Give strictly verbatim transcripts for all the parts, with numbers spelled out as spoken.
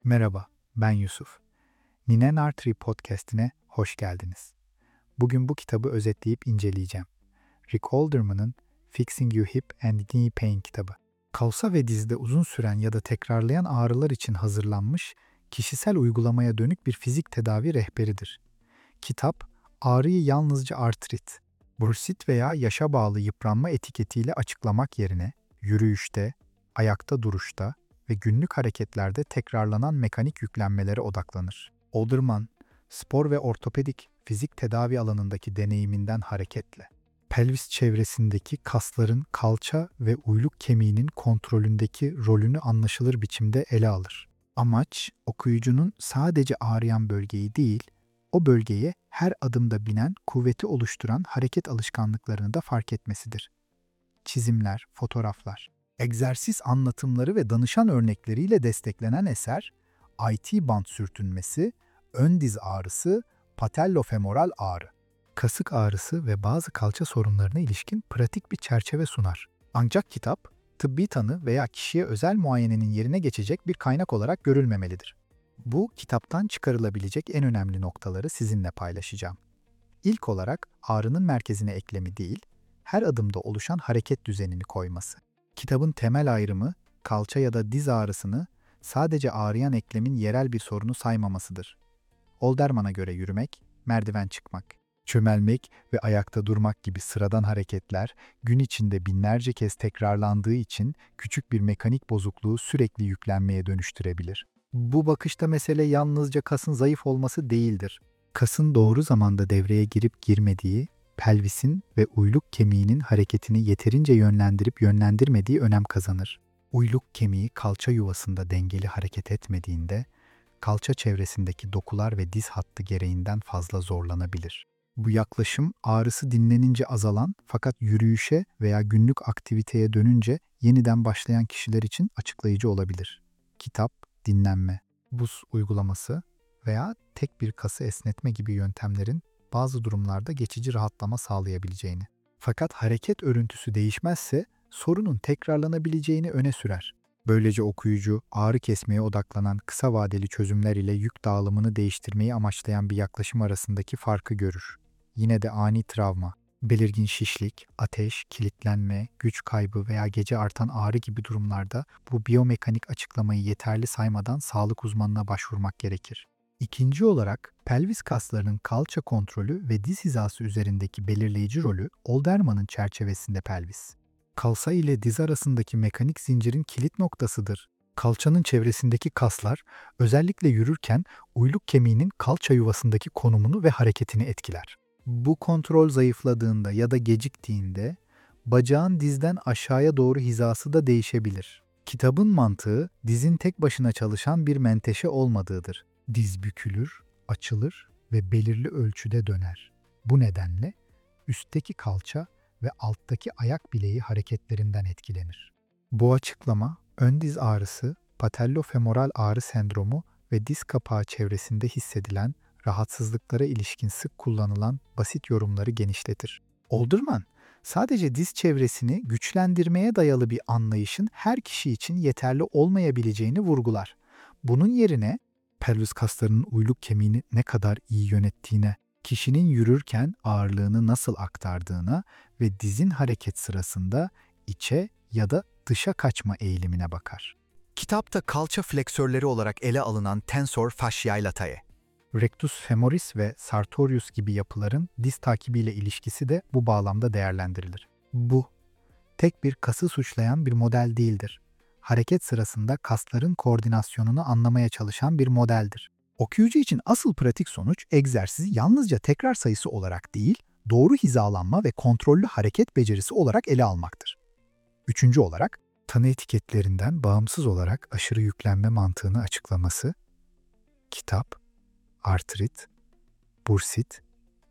Merhaba, ben Yusuf. Ninen Artery Podcast'ine hoş geldiniz. Bugün bu kitabı özetleyip inceleyeceğim. Rick Olderman'ın Fixing Your Hip and Knee Pain kitabı. Kalça ve dizde uzun süren ya da tekrarlayan ağrılar için hazırlanmış, kişisel uygulamaya dönük bir fizik tedavi rehberidir. Kitap, ağrıyı yalnızca artrit, bursit veya yaşa bağlı yıpranma etiketiyle açıklamak yerine, yürüyüşte, ayakta duruşta ve günlük hareketlerde tekrarlanan mekanik yüklenmelere odaklanır. Olderman, spor ve ortopedik fizik tedavi alanındaki deneyiminden hareketle, pelvis çevresindeki kasların kalça ve uyluk kemiğinin kontrolündeki rolünü anlaşılır biçimde ele alır. Amaç, okuyucunun sadece ağrıyan bölgeyi değil, o bölgeye her adımda binen, kuvveti oluşturan hareket alışkanlıklarını da fark etmesidir. Çizimler, fotoğraflar, egzersiz anlatımları ve danışan örnekleriyle desteklenen eser, I T band sürtünmesi, ön diz ağrısı, patellofemoral ağrı, kasık ağrısı ve bazı kalça sorunlarına ilişkin pratik bir çerçeve sunar. Ancak kitap, tıbbi tanı veya kişiye özel muayenenin yerine geçecek bir kaynak olarak görülmemelidir. Bu kitaptan çıkarılabilecek en önemli noktaları sizinle paylaşacağım. İlk olarak ağrının merkezine eklemi değil, her adımda oluşan hareket düzenini koyması. Kitabın temel ayrımı, kalça ya da diz ağrısını sadece ağrıyan eklemin yerel bir sorunu saymamasıdır. Olderman'a göre yürümek, merdiven çıkmak, çömelmek ve ayakta durmak gibi sıradan hareketler gün içinde binlerce kez tekrarlandığı için küçük bir mekanik bozukluğu sürekli yüklenmeye dönüştürebilir. Bu bakışta mesele yalnızca kasın zayıf olması değildir. Kasın doğru zamanda devreye girip girmediği, pelvisin ve uyluk kemiğinin hareketini yeterince yönlendirip yönlendirmediği önem kazanır. Uyluk kemiği kalça yuvasında dengeli hareket etmediğinde, kalça çevresindeki dokular ve diz hattı gereğinden fazla zorlanabilir. Bu yaklaşım ağrısı dinlenince azalan fakat yürüyüşe veya günlük aktiviteye dönünce yeniden başlayan kişiler için açıklayıcı olabilir. Kitap, dinlenme, buz uygulaması veya tek bir kası esnetme gibi yöntemlerin bazı durumlarda geçici rahatlama sağlayabileceğini. Fakat hareket örüntüsü değişmezse sorunun tekrarlanabileceğini öne sürer. Böylece okuyucu ağrı kesmeye odaklanan kısa vadeli çözümler ile yük dağılımını değiştirmeyi amaçlayan bir yaklaşım arasındaki farkı görür. Yine de ani travma, belirgin şişlik, ateş, kilitlenme, güç kaybı veya gece artan ağrı gibi durumlarda bu biyomekanik açıklamayı yeterli saymadan sağlık uzmanına başvurmak gerekir. İkinci olarak, pelvis kaslarının kalça kontrolü ve diz hizası üzerindeki belirleyici rolü Olderman'ın çerçevesinde pelvis. Kalça ile diz arasındaki mekanik zincirin kilit noktasıdır. Kalçanın çevresindeki kaslar, özellikle yürürken uyluk kemiğinin kalça yuvasındaki konumunu ve hareketini etkiler. Bu kontrol zayıfladığında ya da geciktiğinde, bacağın dizden aşağıya doğru hizası da değişebilir. Kitabın mantığı, dizin tek başına çalışan bir menteşe olmadığıdır. Diz bükülür, açılır ve belirli ölçüde döner. Bu nedenle üstteki kalça ve alttaki ayak bileği hareketlerinden etkilenir. Bu açıklama, ön diz ağrısı, patellofemoral ağrı sendromu ve diz kapağı çevresinde hissedilen rahatsızlıklara ilişkin sık kullanılan basit yorumları genişletir. Olderman, sadece diz çevresini güçlendirmeye dayalı bir anlayışın her kişi için yeterli olmayabileceğini vurgular. Bunun yerine, pelvis kaslarının uyluk kemiğini ne kadar iyi yönettiğine, kişinin yürürken ağırlığını nasıl aktardığına ve dizin hareket sırasında içe ya da dışa kaçma eğilimine bakar. Kitapta kalça fleksörleri olarak ele alınan tensor fasciae latae, Rectus femoris ve sartorius gibi yapıların diz takibiyle ilişkisi de bu bağlamda değerlendirilir. Bu, tek bir kası suçlayan bir model değildir. Hareket sırasında kasların koordinasyonunu anlamaya çalışan bir modeldir. Okuyucu için asıl pratik sonuç egzersizi yalnızca tekrar sayısı olarak değil, doğru hizalanma ve kontrollü hareket becerisi olarak ele almaktır. Üçüncü olarak, tanı etiketlerinden bağımsız olarak aşırı yüklenme mantığını açıklaması, kitap, artrit, bursit,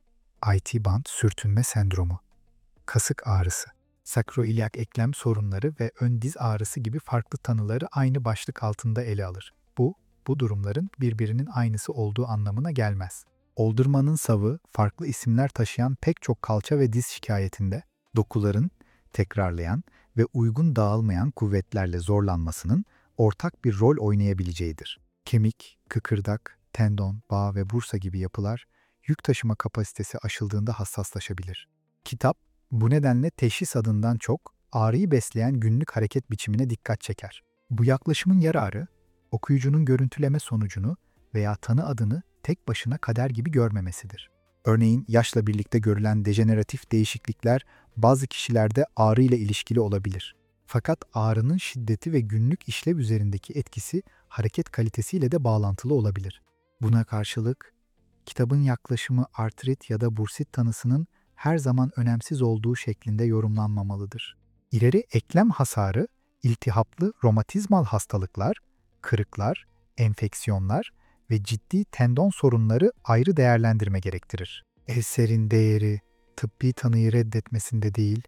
I T band sürtünme sendromu, kasık ağrısı, sakroilyak eklem sorunları ve ön diz ağrısı gibi farklı tanıları aynı başlık altında ele alır. Bu, bu durumların birbirinin aynısı olduğu anlamına gelmez. Olderman'ın savı, farklı isimler taşıyan pek çok kalça ve diz şikayetinde, dokuların tekrarlayan ve uygun dağılmayan kuvvetlerle zorlanmasının ortak bir rol oynayabileceğidir. Kemik, kıkırdak, tendon, bağ ve bursa gibi yapılar yük taşıma kapasitesi aşıldığında hassaslaşabilir. Kitap bu nedenle teşhis adından çok ağrıyı besleyen günlük hareket biçimine dikkat çeker. Bu yaklaşımın yararı, okuyucunun görüntüleme sonucunu veya tanı adını tek başına kader gibi görmemesidir. Örneğin yaşla birlikte görülen dejeneratif değişiklikler bazı kişilerde ağrı ile ilişkili olabilir. Fakat ağrının şiddeti ve günlük işlev üzerindeki etkisi hareket kalitesiyle de bağlantılı olabilir. Buna karşılık, kitabın yaklaşımı artrit ya da bursit tanısının her zaman önemsiz olduğu şeklinde yorumlanmamalıdır. İleri eklem hasarı, iltihaplı romatizmal hastalıklar, kırıklar, enfeksiyonlar ve ciddi tendon sorunları ayrı değerlendirme gerektirir. Eserin değeri, tıbbi tanıyı reddetmesinde değil,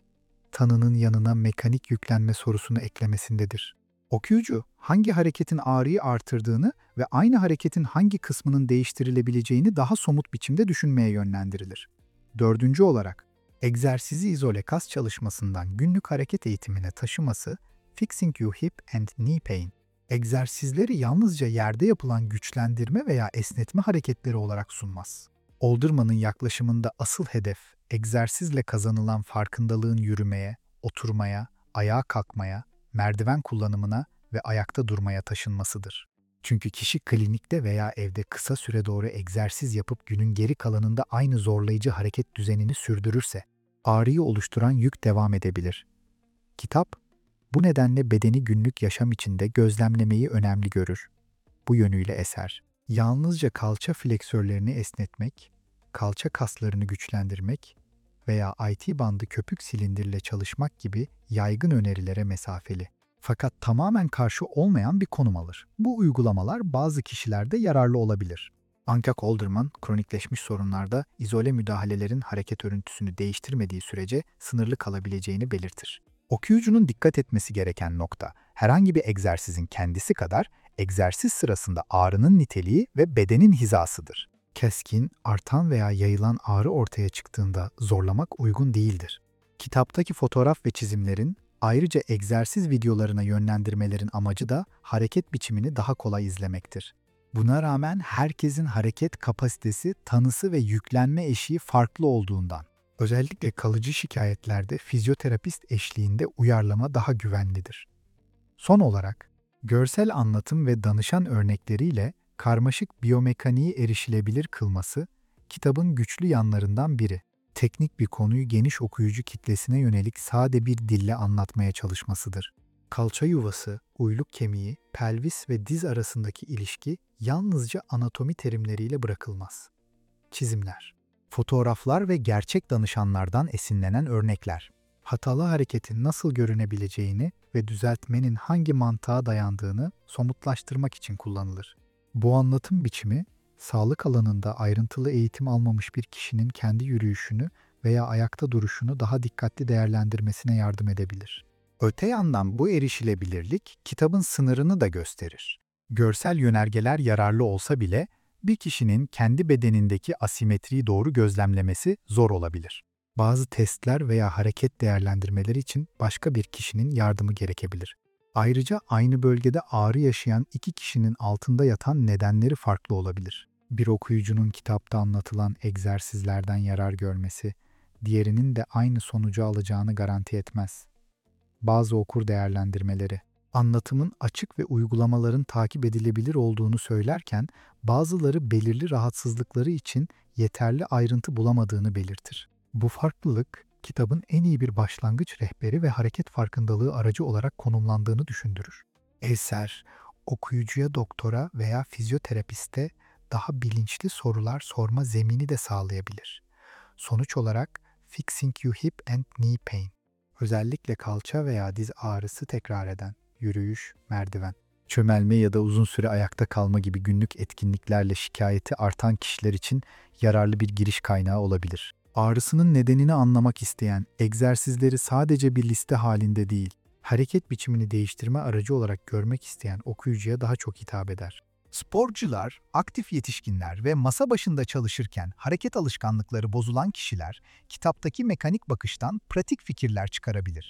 tanının yanına mekanik yüklenme sorusunu eklemesindedir. Okuyucu, hangi hareketin ağrıyı artırdığını ve aynı hareketin hangi kısmının değiştirilebileceğini daha somut biçimde düşünmeye yönlendirilir. Dördüncü olarak, egzersizi izole kas çalışmasından günlük hareket eğitimine taşıması, Fixing Your Hip and Knee Pain, egzersizleri yalnızca yerde yapılan güçlendirme veya esnetme hareketleri olarak sunmaz. Alderman'ın yaklaşımında asıl hedef, egzersizle kazanılan farkındalığın yürümeye, oturmaya, ayağa kalkmaya, merdiven kullanımına ve ayakta durmaya taşınmasıdır. Çünkü kişi klinikte veya evde kısa süre doğru egzersiz yapıp günün geri kalanında aynı zorlayıcı hareket düzenini sürdürürse, ağrıyı oluşturan yük devam edebilir. Kitap, bu nedenle bedeni günlük yaşam içinde gözlemlemeyi önemli görür. Bu yönüyle eser, yalnızca kalça fleksörlerini esnetmek, kalça kaslarını güçlendirmek veya I T bandı köpük silindirle çalışmak gibi yaygın önerilere mesafeli. Fakat tamamen karşı olmayan bir konum alır. Bu uygulamalar bazı kişilerde yararlı olabilir. Ancak Alderman, kronikleşmiş sorunlarda izole müdahalelerin hareket örüntüsünü değiştirmediği sürece sınırlı kalabileceğini belirtir. Okuyucunun dikkat etmesi gereken nokta, herhangi bir egzersizin kendisi kadar egzersiz sırasında ağrının niteliği ve bedenin hizasıdır. Keskin, artan veya yayılan ağrı ortaya çıktığında zorlamak uygun değildir. Kitaptaki fotoğraf ve çizimlerin, ayrıca egzersiz videolarına yönlendirmelerin amacı da hareket biçimini daha kolay izlemektir. Buna rağmen herkesin hareket kapasitesi, tanısı ve yüklenme eşiği farklı olduğundan, özellikle kalıcı şikayetlerde fizyoterapist eşliğinde uyarlama daha güvenlidir. Son olarak, görsel anlatım ve danışan örnekleriyle karmaşık biyomekaniği erişilebilir kılması, kitabın güçlü yanlarından biri. Teknik bir konuyu geniş okuyucu kitlesine yönelik sade bir dille anlatmaya çalışmasıdır. Kalça yuvası, uyluk kemiği, pelvis ve diz arasındaki ilişki yalnızca anatomi terimleriyle bırakılmaz. Çizimler, fotoğraflar ve gerçek danışanlardan esinlenen örnekler, hatalı hareketin nasıl görünebileceğini ve düzeltmenin hangi mantığa dayandığını somutlaştırmak için kullanılır. Bu anlatım biçimi, sağlık alanında ayrıntılı eğitim almamış bir kişinin kendi yürüyüşünü veya ayakta duruşunu daha dikkatli değerlendirmesine yardım edebilir. Öte yandan bu erişilebilirlik kitabın sınırını da gösterir. Görsel yönergeler yararlı olsa bile bir kişinin kendi bedenindeki asimetriyi doğru gözlemlemesi zor olabilir. Bazı testler veya hareket değerlendirmeleri için başka bir kişinin yardımı gerekebilir. Ayrıca aynı bölgede ağrı yaşayan iki kişinin altında yatan nedenleri farklı olabilir. Bir okuyucunun kitapta anlatılan egzersizlerden yarar görmesi, diğerinin de aynı sonucu alacağını garanti etmez. Bazı okur değerlendirmeleri, anlatımın açık ve uygulamaların takip edilebilir olduğunu söylerken, bazıları belirli rahatsızlıkları için yeterli ayrıntı bulamadığını belirtir. Bu farklılık, kitabın en iyi bir başlangıç rehberi ve hareket farkındalığı aracı olarak konumlandığını düşündürür. Eser, okuyucuya doktora veya fizyoterapiste daha bilinçli sorular sorma zemini de sağlayabilir. Sonuç olarak Fixing Your Hip and Knee Pain, özellikle kalça veya diz ağrısı tekrar eden, yürüyüş, merdiven, çömelme ya da uzun süre ayakta kalma gibi günlük etkinliklerle şikayeti artan kişiler için yararlı bir giriş kaynağı olabilir. Ağrısının nedenini anlamak isteyen, egzersizleri sadece bir liste halinde değil, hareket biçimini değiştirme aracı olarak görmek isteyen okuyucuya daha çok hitap eder. Sporcular, aktif yetişkinler ve masa başında çalışırken hareket alışkanlıkları bozulan kişiler, kitaptaki mekanik bakıştan pratik fikirler çıkarabilir.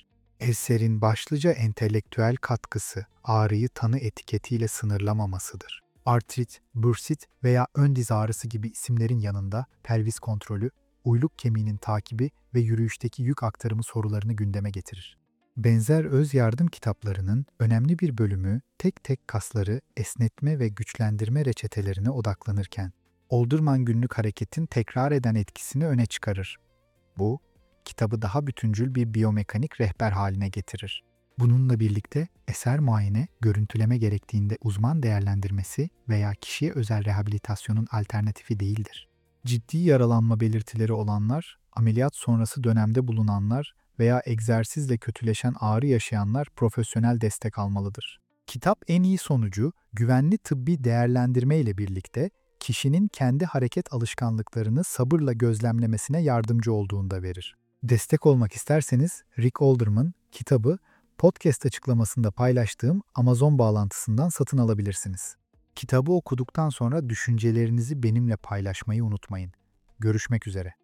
Eserin başlıca entelektüel katkısı ağrıyı tanı etiketiyle sınırlamamasıdır. Artrit, bursit veya ön diz ağrısı gibi isimlerin yanında pelvis kontrolü, uyluk kemiğinin takibi ve yürüyüşteki yük aktarımı sorularını gündeme getirir. Benzer öz yardım kitaplarının önemli bir bölümü tek tek kasları esnetme ve güçlendirme reçetelerine odaklanırken, Oldurman günlük hareketin tekrar eden etkisini öne çıkarır. Bu, kitabı daha bütüncül bir biyomekanik rehber haline getirir. Bununla birlikte eser muayene, görüntüleme gerektiğinde uzman değerlendirmesi veya kişiye özel rehabilitasyonun alternatifi değildir. Ciddi yaralanma belirtileri olanlar, ameliyat sonrası dönemde bulunanlar veya egzersizle kötüleşen ağrı yaşayanlar profesyonel destek almalıdır. Kitap en iyi sonucu güvenli tıbbi değerlendirme ile birlikte kişinin kendi hareket alışkanlıklarını sabırla gözlemlemesine yardımcı olduğunda verir. Destek olmak isterseniz Rick Alderman kitabı podcast açıklamasında paylaştığım Amazon bağlantısından satın alabilirsiniz. Kitabı okuduktan sonra düşüncelerinizi benimle paylaşmayı unutmayın. Görüşmek üzere.